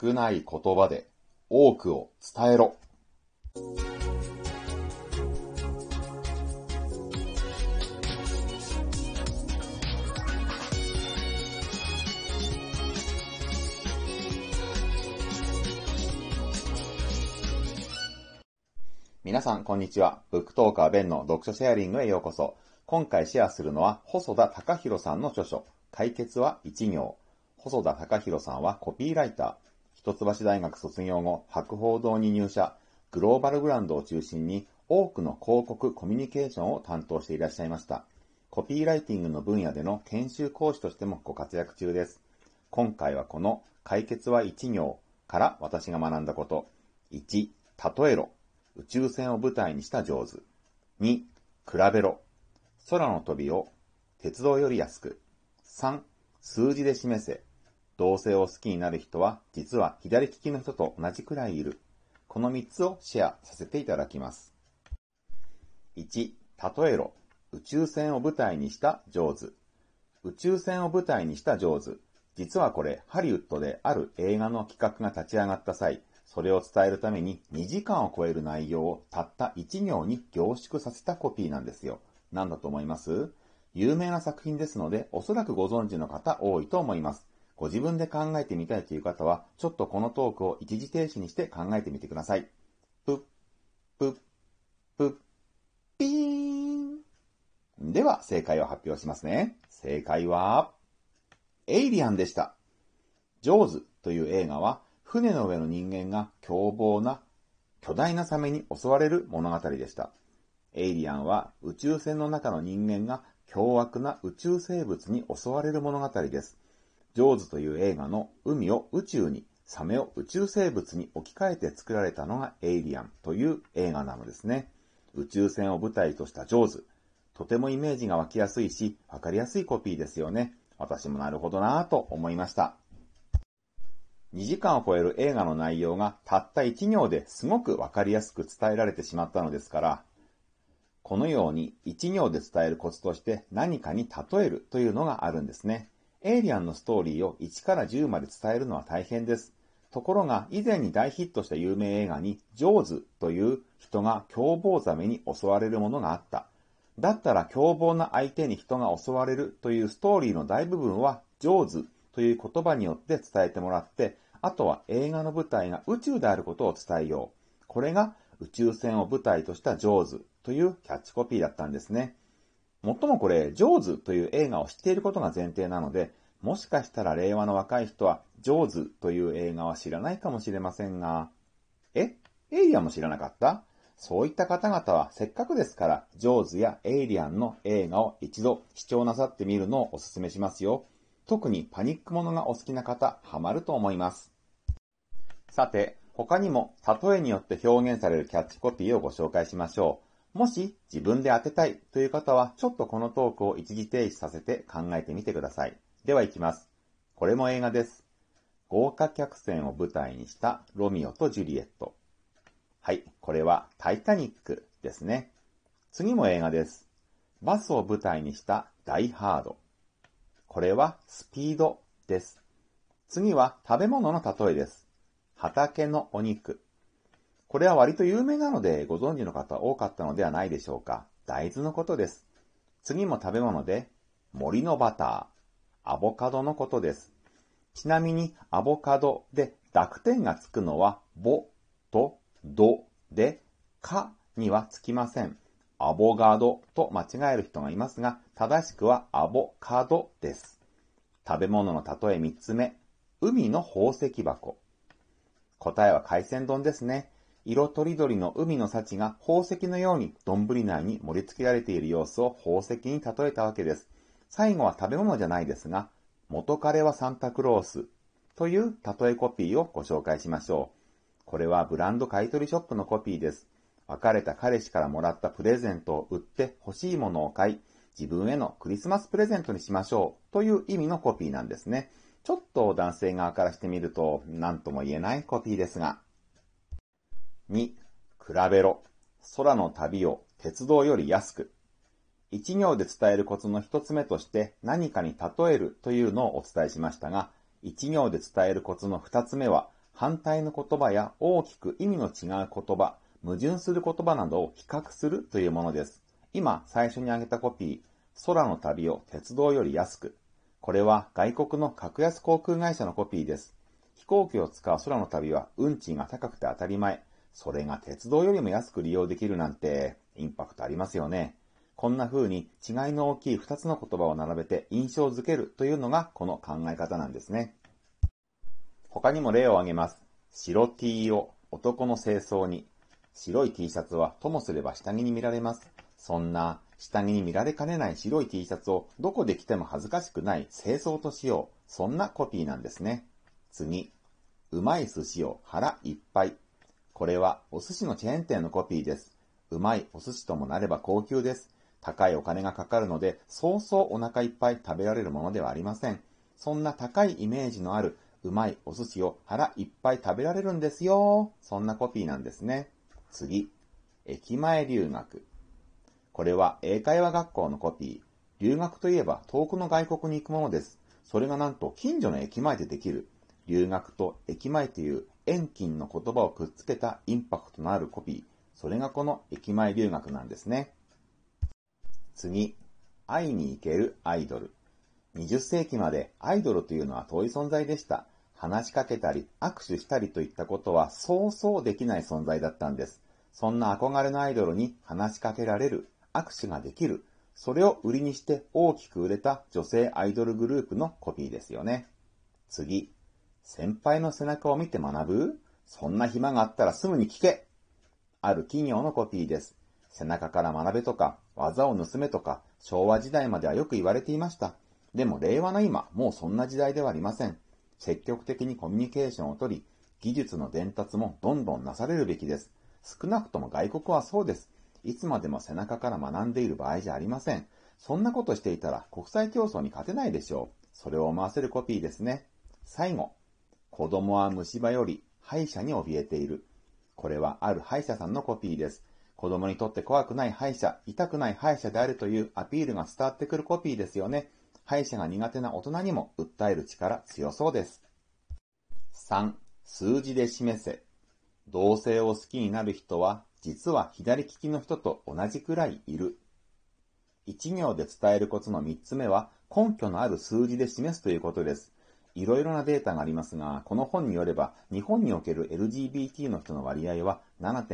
少ない言葉で多くを伝えろ。皆さん、こんにちは。ブックトーカーBenの読書シェアリングへようこそ。今回シェアするのは、細田崇弘さんの著書、解決は一行。細田崇弘さんはコピーライター。一橋大学卒業後、博報堂に入社。グローバルブランドを中心に、多くの広告コミュニケーションを担当していらっしゃいました。コピーライティングの分野での研修講師としてもご活躍中です。今回はこの解決は一行から私が学んだこと。1、例えろ。宇宙船を舞台にした上手。2、比べろ。空の飛びを鉄道より安く。3、数字で示せ。同性を好きになる人は実は左利きの人と同じくらいいる。この3つをシェアさせていただきます。1、例えろ。宇宙船を舞台にした上手。宇宙船を舞台にした上手。実はこれ、ハリウッドである映画の企画が立ち上がった際、それを伝えるために2時間を超える内容をたった1行に凝縮させたコピーなんですよ。何だと思います？有名な作品ですので、おそらくご存知の方多いと思います。ご自分で考えてみたいという方は、ちょっとこのトークを一時停止にして考えてみてください。ぷっ、ぷっ、ぷっ、ピーン。では、正解を発表しますね。正解は、エイリアンでした。ジョーズという映画は、船の上の人間が凶暴な巨大なサメに襲われる物語でした。エイリアンは宇宙船の中の人間が凶悪な宇宙生物に襲われる物語です。ジョーズという映画の海を宇宙に、サメを宇宙生物に置き換えて作られたのがエイリアンという映画なのですね。宇宙船を舞台としたジョーズ。とてもイメージが湧きやすいし、わかりやすいコピーですよね。私もなるほどなぁと思いました。2時間を超える映画の内容がたった1行ですごくわかりやすく伝えられてしまったのですから、このように1行で伝えるコツとして何かに例えるというのがあるんですね。エイリアンのストーリーを1から10まで伝えるのは大変です。ところが以前に大ヒットした有名映画にジョーズという人が凶暴ザメに襲われるものがあった。だったら凶暴な相手に人が襲われるというストーリーの大部分はジョーズという言葉によって伝えてもらって、あとは映画の舞台が宇宙であることを伝えよう。これが宇宙船を舞台としたジョーズというキャッチコピーだったんですね。もっともこれ、ジョーズという映画を知っていることが前提なので、もしかしたら令和の若い人はジョーズという映画は知らないかもしれませんが、エイリアンも知らなかった？そういった方々はせっかくですから、ジョーズやエイリアンの映画を一度視聴なさってみるのをお勧めしますよ。特にパニックものがお好きな方、ハマると思います。さて、他にも例えによって表現されるキャッチコピーをご紹介しましょう。もし自分で当てたいという方は、ちょっとこのトークを一時停止させて考えてみてください。では行きます。これも映画です。豪華客船を舞台にしたロミオとジュリエット。はい、これはタイタニックですね。次も映画です。バスを舞台にしたダイハード。これはスピードです。次は食べ物の例えです。畑のお肉。これは割と有名なのでご存知の方多かったのではないでしょうか。大豆のことです。次も食べ物で森のバター。アボカドのことです。ちなみにアボカドで濁点がつくのはボとドでカにはつきません。アボガドと間違える人がいますが、正しくはアボカドです。食べ物の例え3つ目。海の宝石箱。答えは海鮮丼ですね。色とりどりの海の幸が宝石のように丼内に盛り付けられている様子を宝石に例えたわけです。最後は食べ物じゃないですが、元彼はサンタクロースという例えコピーをご紹介しましょう。これはブランド買取ショップのコピーです。別れた彼氏からもらったプレゼントを売って欲しいものを買い、自分へのクリスマスプレゼントにしましょうという意味のコピーなんですね。ちょっと男性側からしてみると何とも言えないコピーですが。2、比べろ。空の旅を鉄道より安く。一行で伝えるコツの一つ目として何かに例えるというのをお伝えしましたが、一行で伝えるコツの二つ目は反対の言葉や大きく意味の違う言葉、矛盾する言葉などを比較するというものです。今、最初に挙げたコピー、空の旅を鉄道より安く。これは外国の格安航空会社のコピーです。飛行機を使う空の旅は運賃が高くて当たり前。それが鉄道よりも安く利用できるなんて、インパクトありますよね。こんな風に違いの大きい2つの言葉を並べて印象づけるというのがこの考え方なんですね。他にも例を挙げます。白 T を男の清掃に。白い T シャツはともすれば下着に見られます。そんな下着に見られかねない白い T シャツをどこで着ても恥ずかしくない清掃としよう。そんなコピーなんですね。次。うまい寿司を腹いっぱい。これはお寿司のチェーン店のコピーです。うまいお寿司ともなれば高級です。高いお金がかかるので、そうそうお腹いっぱい食べられるものではありません。そんな高いイメージのあるうまいお寿司を腹いっぱい食べられるんですよ。そんなコピーなんですね。次。駅前留学。これは英会話学校のコピー。留学といえば遠くの外国に行くものです。それがなんと近所の駅前でできる。留学と駅前という遠近の言葉をくっつけたインパクトのあるコピー。それがこの駅前留学なんですね。次。会いに行けるアイドル。20世紀までアイドルというのは遠い存在でした。話しかけたり握手したりといったことはそうそうできない存在だったんです。そんな憧れのアイドルに話しかけられる、握手ができる、それを売りにして大きく売れた女性アイドルグループのコピーですよね。次。先輩の背中を見て学ぶ？そんな暇があったらすぐに聞け。ある企業のコピーです。背中から学べとか、技を盗めとか、昭和時代まではよく言われていました。でも令和の今、もうそんな時代ではありません。積極的にコミュニケーションをとり、技術の伝達もどんどんなされるべきです。少なくとも外国はそうです。いつまでも背中から学んでいる場合じゃありません。そんなことしていたら国際競争に勝てないでしょう。それを思わせるコピーですね。最後。子供は虫歯より歯医者に怯えている。これはある歯医者さんのコピーです。子供にとって怖くない歯医者、痛くない歯医者であるというアピールが伝わってくるコピーですよね。歯医者が苦手な大人にも訴える力強そうです。3. 数字で示せ。同性を好きになる人は実は左利きの人と同じくらいいる。一行で伝えるコツの3つ目は根拠のある数字で示すということです。いろいろなデータがありますが、この本によれば、日本における LGBT の人の割合は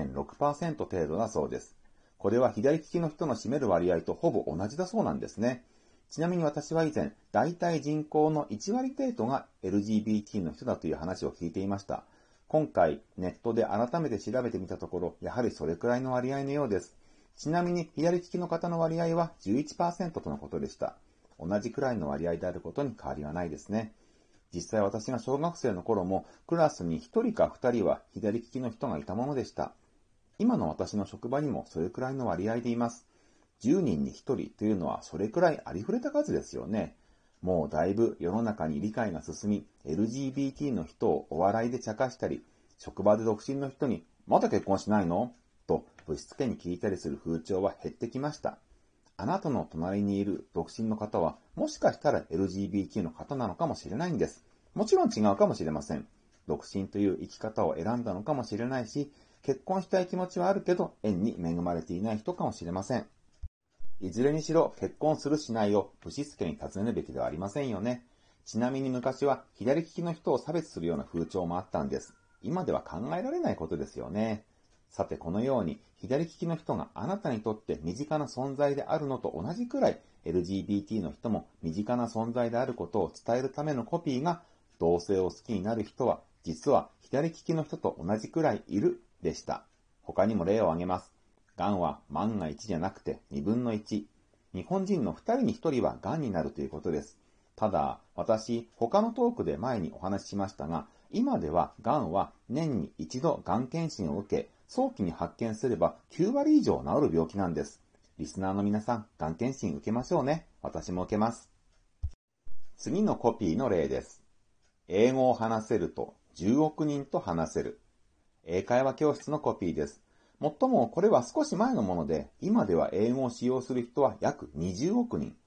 7.6% 程度だそうです。これは左利きの人の占める割合とほぼ同じだそうなんですね。ちなみに私は以前、大体人口の1割程度が LGBT の人だという話を聞いていました。今回、ネットで改めて調べてみたところ、やはりそれくらいの割合のようです。ちなみに、左利きの方の割合は 11% とのことでした。同じくらいの割合であることに変わりはないですね。実際私が小学生の頃もクラスに1人か2人は左利きの人がいたものでした。今の私の職場にもそれくらいの割合でいます。10人に1人というのはそれくらいありふれた数ですよね。もうだいぶ世の中に理解が進み、LGBT の人をお笑いで茶化したり、職場で独身の人にまだ結婚しないの？とぶしつけに聞いたりする風潮は減ってきました。あなたの隣にいる独身の方は、もしかしたら LGBT の方なのかもしれないんです。もちろん違うかもしれません。独身という生き方を選んだのかもしれないし、結婚したい気持ちはあるけど、縁に恵まれていない人かもしれません。いずれにしろ、結婚するしないをぶしつけに尋ねるべきではありませんよね。ちなみに昔は左利きの人を差別するような風潮もあったんです。今では考えられないことですよね。さてこのように左利きの人があなたにとって身近な存在であるのと同じくらい LGBT の人も身近な存在であることを伝えるためのコピーが同性を好きになる人は実は左利きの人と同じくらいいるでした。他にも例を挙げます。癌は万が一じゃなくて2分の1。日本人の2人に1人は癌になるということです。ただ、私、他のトークで前にお話ししましたが、今では癌は年に一度癌検診を受け、早期に発見すれば9割以上治る病気なんです。リスナーの皆さん、がん検診受けましょうね。私も受けます。次のコピーの例です。英語を話せると10億人と話せる。英会話教室のコピーです。もっともこれは少し前のもので、今では英語を使用する人は約20億人。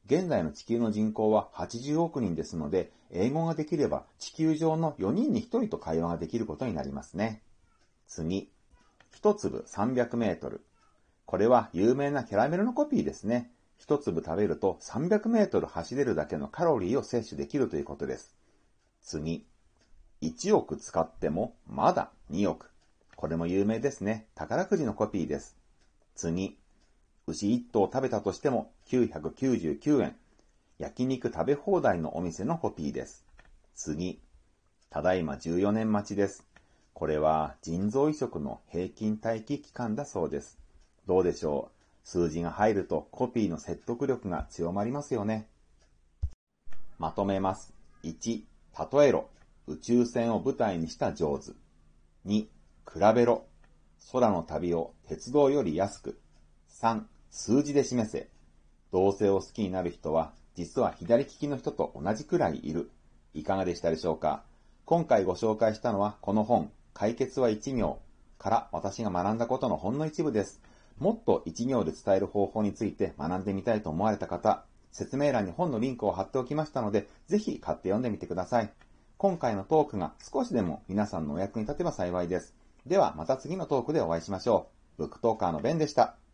現在の地球の人口は80億人ですので、英語ができれば地球上の4人に1人と会話ができることになりますね。次。1粒300メートル。これは有名なキャラメルのコピーですね。1粒食べると300メートル走れるだけのカロリーを摂取できるということです。次。1億使ってもまだ2億。これも有名ですね。宝くじのコピーです。次。牛1頭食べたとしても999円。焼肉食べ放題のお店のコピーです。次。ただいま14年待ちです。これは腎臓移植の平均待機期間だそうです。どうでしょう。数字が入るとコピーの説得力が強まりますよね。まとめます。1、例えろ。宇宙船を舞台にした上手。2、比べろ。空の旅を鉄道より安く。3、数字で示せ。同性を好きになる人は、実は左利きの人と同じくらいいる。いかがでしたでしょうか。今回ご紹介したのはこの本、解決は一行から私が学んだことのほんの一部です。もっと一行で伝える方法について学んでみたいと思われた方、説明欄に本のリンクを貼っておきましたので、ぜひ買って読んでみてください。今回のトークが少しでも皆さんのお役に立てば幸いです。ではまた次のトークでお会いしましょう。ブックトーカーのベンでした。